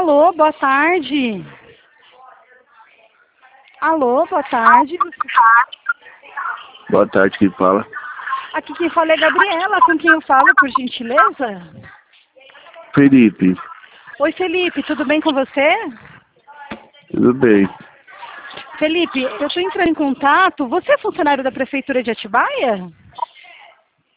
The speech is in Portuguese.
Alô, boa tarde. Alô, boa tarde. Boa tarde, quem fala? Aqui quem fala é Gabriela, com quem eu falo, por gentileza? Felipe, Oi, Felipe, tudo bem com você? tudo bem? Felipe, eu estou entrando em contato. Você é funcionário da Prefeitura de Atibaia?